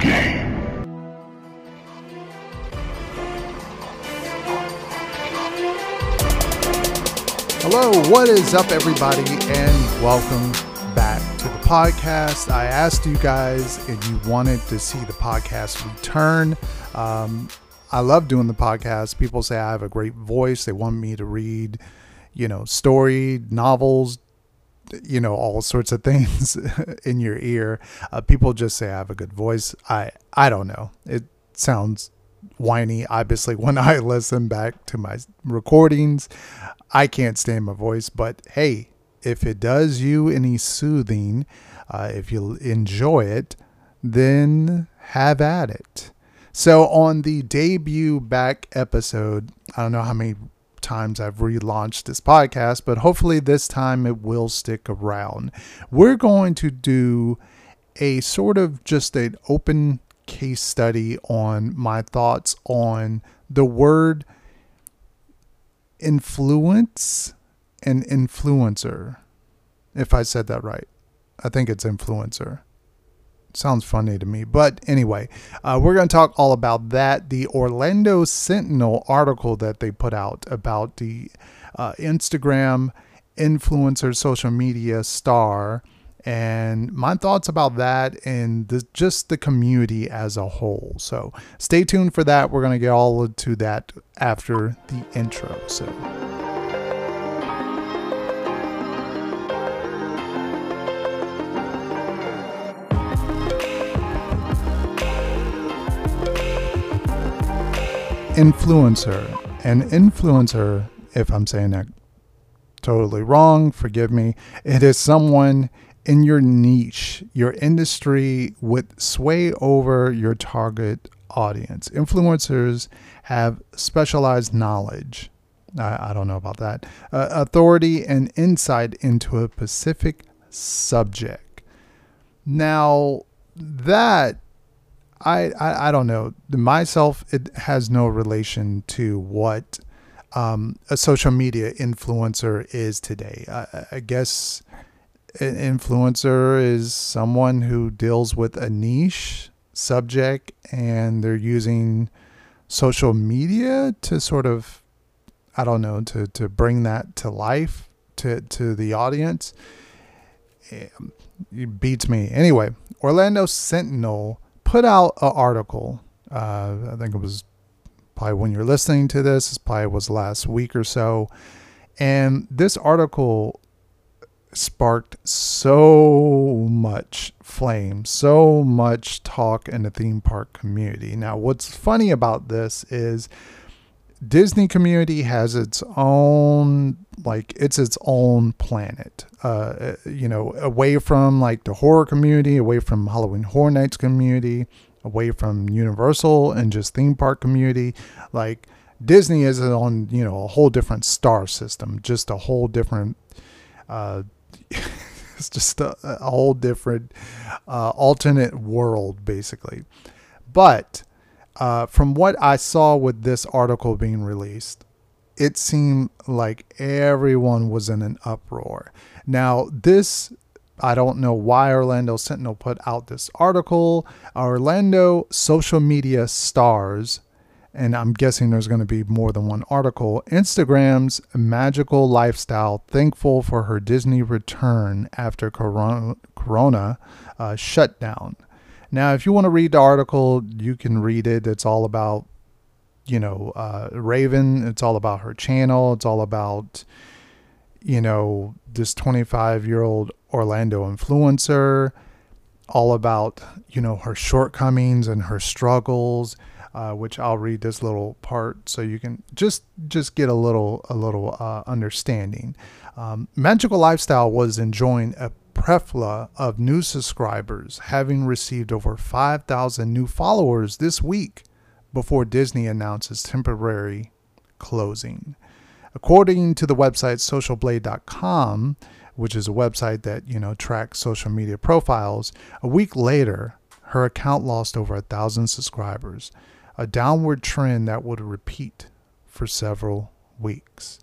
game. Hello, what is up, everybody, and welcome back to the podcast. I asked you guys if you wanted to see the podcast return. I love doing the podcast. People say I have a great voice. They want me to read, story, novels, all sorts of things in your ear. People just say I have a good voice. I don't know. It sounds whiny, obviously, when I listen back to my recordings. I can't stand my voice, but hey, if it does you any soothing, if you enjoy it, then have at it. So on the debut back episode, I don't know how many times I've relaunched this podcast, but hopefully this time it will stick around. We're going to do a sort of just an open case study on my thoughts on the word influence and influencer. If I said that right, I think it's influencer. Sounds funny to me, but anyway, we're going to talk all about that. The Orlando Sentinel article that they put out about the Instagram influencer social media star, and my thoughts about that and just the community as a whole. So stay tuned for that. We're going to get all to that after the intro. So influencer. An influencer, if I'm saying that totally wrong, forgive me. It is someone in your niche, your industry, with sway over your target audience. Influencers have specialized knowledge. I don't know about that. Authority and insight into a specific subject. Now, that I don't know. Myself, it has no relation to what a social media influencer is today. I guess an influencer is someone who deals with a niche subject and they're using social media to sort of, I don't know, to bring that to life to the audience. It beats me. Anyway, Orlando Sentinel put out an article. I think it was probably when you're listening to this, it probably was last week or so. And this article sparked so much flame, so much talk in the theme park community. Now, what's funny about this is Disney community has its own, it's its own planet, away from the horror community, away from Halloween Horror Nights community, away from Universal and just theme park community. Disney is on, a whole different star system, just a whole different, it's just a whole different alternate world, basically. But from what I saw with this article being released, it seemed like everyone was in an uproar. Now, I don't know why Orlando Sentinel put out this article. Orlando social media stars, and I'm guessing there's going to be more than one article, Instagram's magical lifestyle, thankful for her Disney return after Corona shutdown. Now, if you want to read the article, you can read it. It's all about, Raven. It's all about her channel. It's all about, this 25-year-old Orlando influencer, all about, her shortcomings and her struggles, which I'll read this little part so you can just get a little understanding. Magical Lifestyle was enjoying a plethora of new subscribers, having received over 5,000 new followers this week before Disney announces temporary closing. According to the website socialblade.com, which is a website that, tracks social media profiles, a week later, her account lost over 1,000 subscribers, a downward trend that would repeat for several weeks.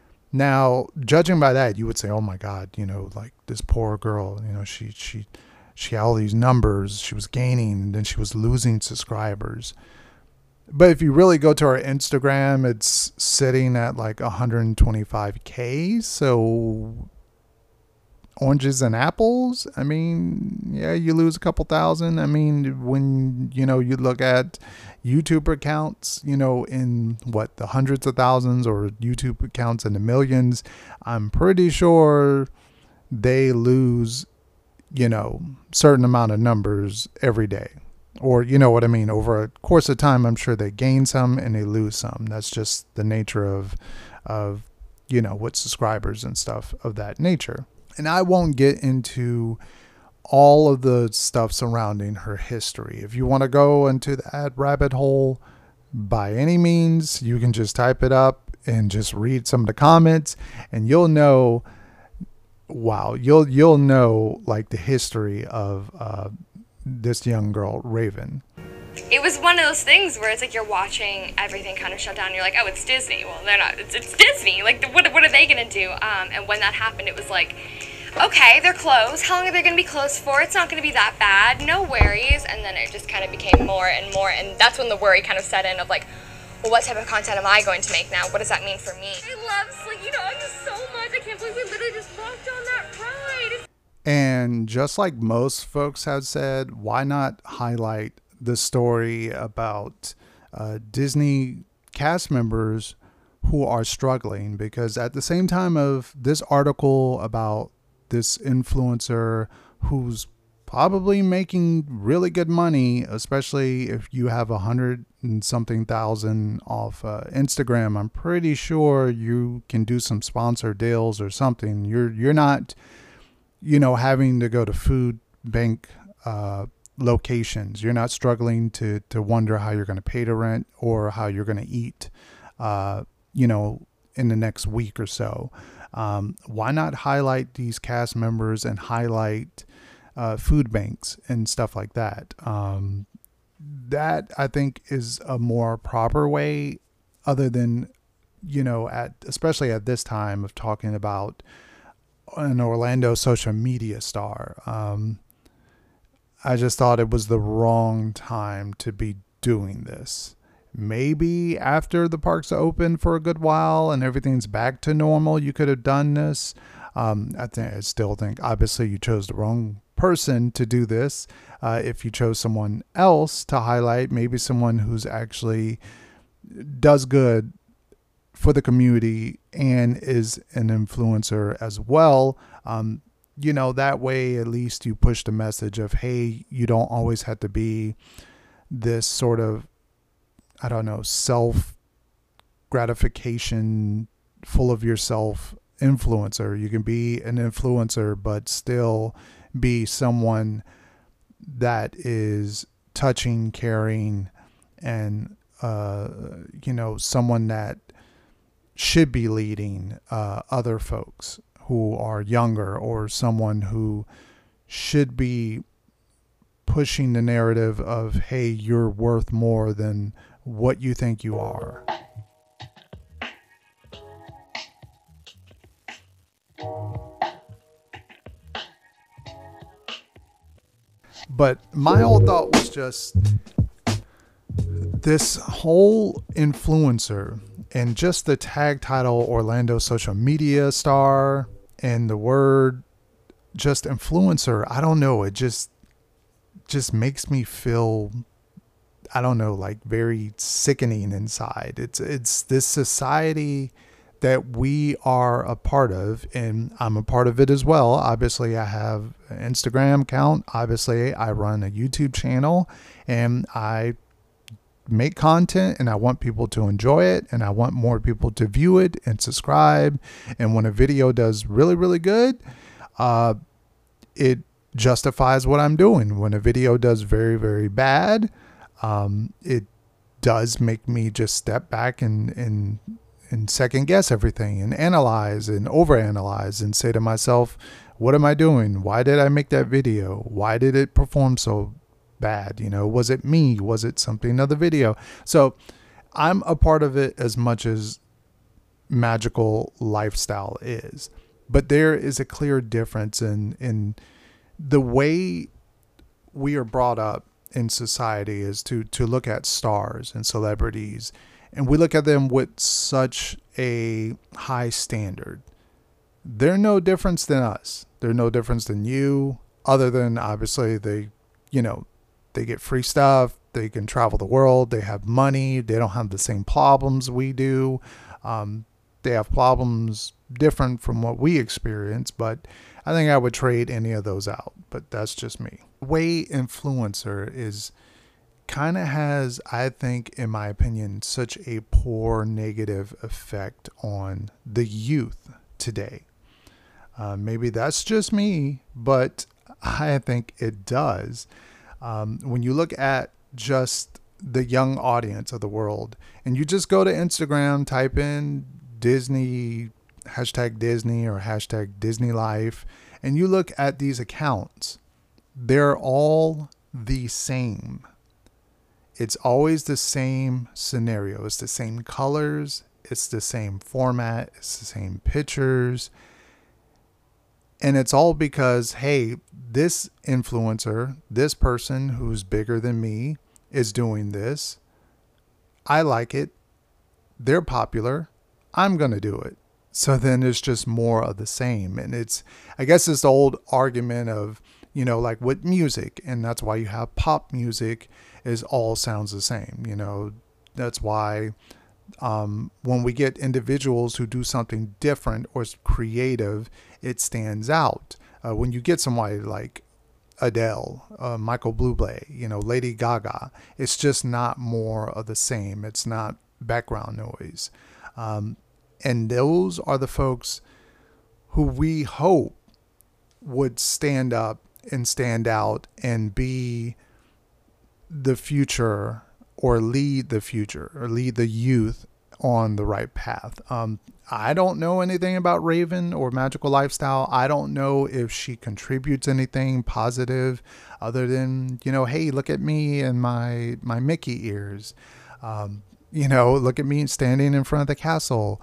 Now, judging by that, you would say, oh my God, this poor girl, she she had all these numbers. She was gaining and then she was losing subscribers. But if you really go to her Instagram, it's sitting at like 125K. So oranges and apples. I mean, yeah, you lose a couple thousand. I mean, when, you look at YouTube accounts, in what, the hundreds of thousands, or YouTube accounts in the millions, I'm pretty sure they lose, certain amount of numbers every day. Or, you know what I mean? Over a course of time, I'm sure they gain some and they lose some. That's just the nature of with subscribers and stuff of that nature. And I won't get into all of the stuff surrounding her history. If you want to go into that rabbit hole, by any means, you can just type it up and just read some of the comments, and you'll know, wow, you'll know like the history of this young girl, Raven. It was one of those things where it's like you're watching everything kind of shut down. And you're like, oh, it's Disney. Well, they're not. It's Disney. Like, what are they going to do? And when that happened, it was like, okay, they're closed. How long are they going to be closed for? It's not going to be that bad. No worries. And then it just kind of became more and more. And that's when the worry kind of set in of like, well, what type of content am I going to make now? What does that mean for me? I love Slinky Dog so much. I can't believe we literally just walked on that ride. And just like most folks have said, why not highlight the story about Disney cast members who are struggling? Because at the same time of this article about this influencer who's probably making really good money, especially if you have 100 and something thousand off Instagram, I'm pretty sure you can do some sponsor deals or something. You're not, having to go to food bank locations. You're not struggling to wonder how you're going to pay the rent or how you're going to eat, in the next week or so. Why not highlight these cast members and highlight food banks and stuff like that? That I think is a more proper way, other than, especially at this time of talking about an Orlando social media star. I just thought it was the wrong time to be doing this. Maybe after the parks are open for a good while and everything's back to normal, you could have done this. I still think obviously you chose the wrong person to do this. If you chose someone else to highlight, maybe someone who's actually does good for the community and is an influencer as well, that way at least you push the message of, hey, you don't always have to be this sort of, I don't know, self gratification, full of yourself influencer. You can be an influencer but still be someone that is touching, caring, and someone that should be leading other folks who are younger, or someone who should be pushing the narrative of, hey, you're worth more than what you think you are. But my whole thought was just this whole influencer and just the tag title Orlando social media star and the word just influencer. I don't know. It just makes me feel, I don't know, like very sickening inside. It's this society that we are a part of, and I'm a part of it as well. Obviously, I have an Instagram account. Obviously, I run a YouTube channel, and I make content, and I want people to enjoy it, and I want more people to view it and subscribe. And when a video does really, really good, it justifies what I'm doing. When a video does very, very bad, it does make me just step back and second guess everything and analyze and overanalyze and say to myself, what am I doing? Why did I make that video? Why did it perform so bad? Was it me? Was it something of the video? So I'm a part of it as much as Magical Lifestyle is. But there is a clear difference in the way we are brought up in society is to look at stars and celebrities, and we look at them with such a high standard. They're no difference than us. They're no difference than you, other than obviously they get free stuff. They can travel the world. They have money. They don't have the same problems we do. They have problems different from what we experience, but I think I would trade any of those out. But that's just me. The way influencer is kind of has, I think, in my opinion, such a poor negative effect on the youth today. Maybe that's just me, but I think it does. When you look at just the young audience of the world, and you just go to Instagram, type in Disney, hashtag Disney or hashtag Disney Life, and you look at these accounts, they're all the same. It's always the same scenario. It's the same colors. It's the same format. It's the same pictures. And it's all because, hey, this influencer, this person who's bigger than me is doing this. I like it. They're popular. I'm going to do it. So then it's just more of the same. And I guess it's the old argument of, like with music. And that's why you have pop music is all sounds the same. That's why when we get individuals who do something different or creative, it stands out. When you get somebody like Adele, Michael Bublé, Lady Gaga, it's just not more of the same. It's not background noise. And those are the folks who we hope would stand up and stand out and be the future, or lead the future, or lead the youth on the right path. I don't know anything about Raven or Magical Lifestyle. I don't know if she contributes anything positive other than, hey, look at me and my Mickey ears. Look at me standing in front of the castle.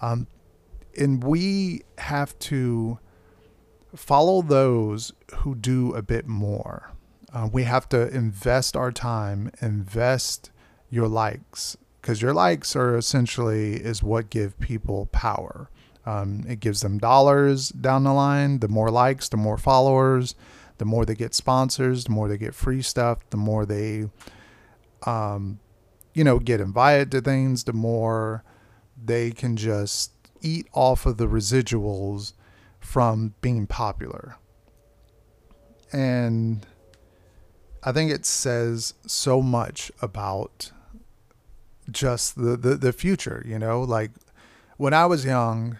And we have to follow those who do a bit more. We have to invest our time, invest your likes, because your likes are essentially is what give people power. It gives them dollars down the line. The more likes, the more followers, the more they get sponsors, the more they get free stuff, the more they, get invited to things, the more they can just eat off of the residuals from being popular. And I think it says so much about just the future, like when I was young,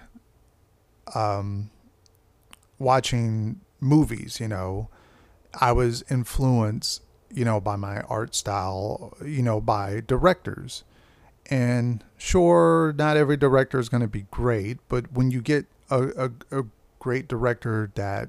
watching movies, I was influenced, by my art style, by directors. And sure, not every director is going to be great, but when you get a great director that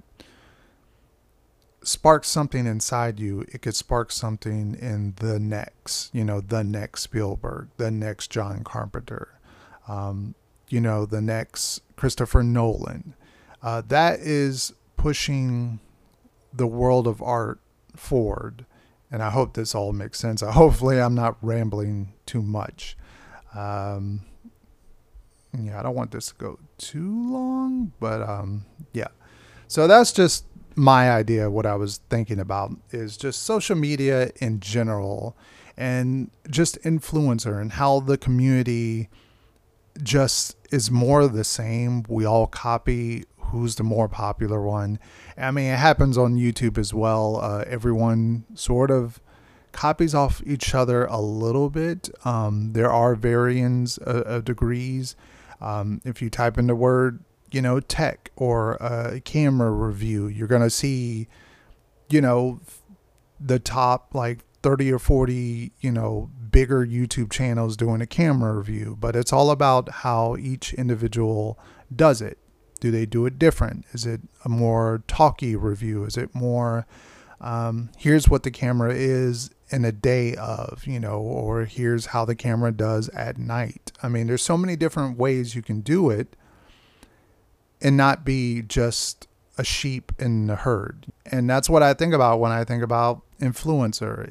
sparks something inside you, it could spark something in the next Spielberg, the next John Carpenter, the next Christopher Nolan. That is pushing the world of art forward. And I hope this all makes sense. Hopefully I'm not rambling too much. I don't want this to go too long, but yeah. So that's just my idea. What I was thinking about is just social media in general, and just influencer, and how the community just is more of the same. We all copy who's the more popular one. I mean, it happens on YouTube as well. Everyone sort of copies off each other a little bit. There are variants of degrees. If you type in the word, tech or a camera review, you're going to see, the top like 30 or 40, bigger YouTube channels doing a camera review. But it's all about how each individual does it. Do they do it different? Is it a more talky review? Is it more, here's what the camera is in a day of, or here's how the camera does at night. I mean, there's so many different ways you can do it and not be just a sheep in the herd. And that's what I think about when I think about influencer.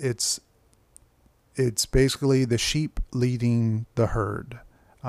It's basically the sheep leading the herd.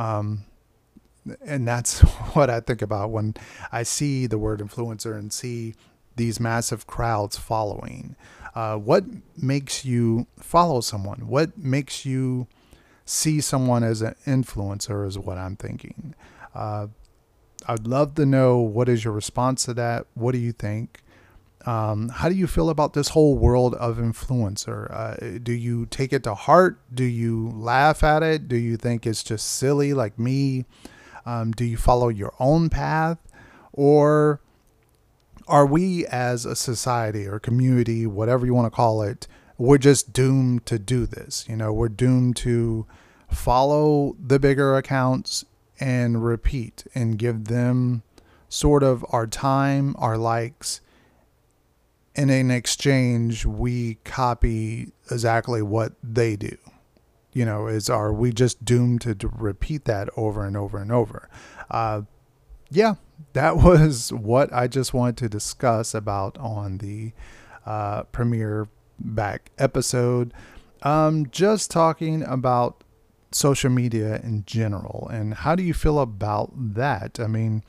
And that's what I think about when I see the word influencer and see these massive crowds following. What makes you follow someone? What makes you see someone as an influencer is what I'm thinking. I'd love to know, what is your response to that? What do you think? How do you feel about this whole world of influencer? Do you take it to heart? Do you laugh at it? Do you think it's just silly like me? Do you follow your own path? Or are we as a society or community, whatever you want to call it, we're just doomed to do this? We're doomed to follow the bigger accounts and repeat and give them sort of our time, our likes, and in exchange, we copy exactly what they do. Are we just doomed to repeat that over and over and over? Yeah, that was what I just wanted to discuss about on the premiere back episode. Just talking about social media in general, and how do you feel about that? I mean,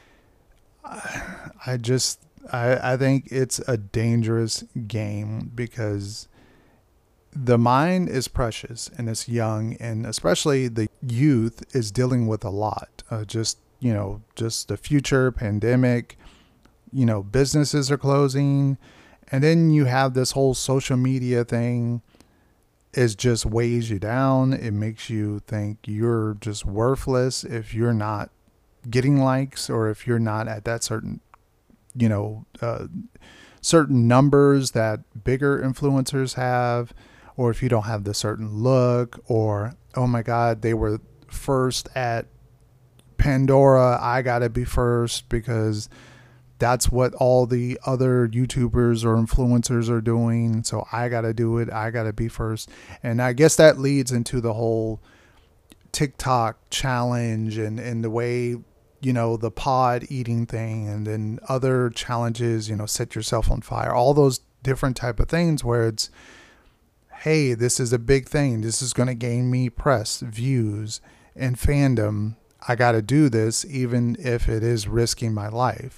I think it's a dangerous game because the mind is precious and it's young, and especially the youth is dealing with a lot. Just the future pandemic, businesses are closing, and then you have this whole social media thing is just weighs you down. It makes you think you're just worthless if you're not getting likes, or if you're not at that certain certain numbers that bigger influencers have, or if you don't have the certain look, or, oh my God, they were first at Pandora, I gotta be first because that's what all the other YouTubers or influencers are doing, so I gotta do it, I gotta be first. And I guess that leads into the whole TikTok challenge and the way, the pod eating thing, and then other challenges, set yourself on fire, all those different type of things where it's, hey, this is a big thing. This is going to gain me press, views, and fandom. I got to do this, even if it is risking my life.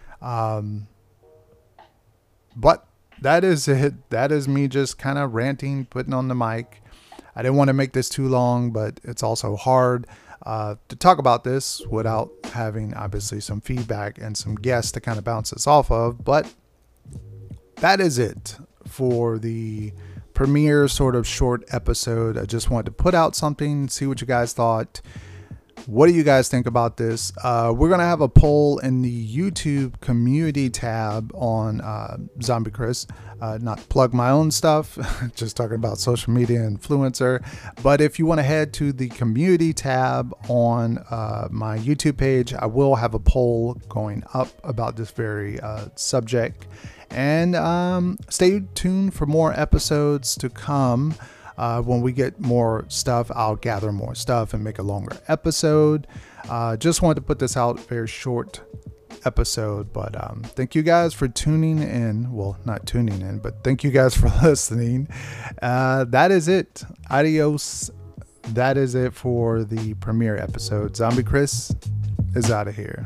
But that is it. That is me just kind of ranting, putting on the mic. I didn't want to make this too long, but it's also hard to talk about this without having obviously some feedback and some guests to kind of bounce this off of. But that is it for the premiere sort of short episode. I just wanted to put out something, see what you guys thought. What do you guys think about this? We're going to have a poll in the YouTube community tab on Zombie Chris. Not to plug my own stuff, just talking about social media influencer. But if you want to head to the community tab on my YouTube page, I will have a poll going up about this very subject. And stay tuned for more episodes to come. When we get more stuff, I'll gather more stuff and make a longer episode. Just wanted to put this out, very short episode, but thank you guys for tuning in. Well, not tuning in, but thank you guys for listening. That is it. Adios. That is it for the premiere episode. Zombie Chris is out of here.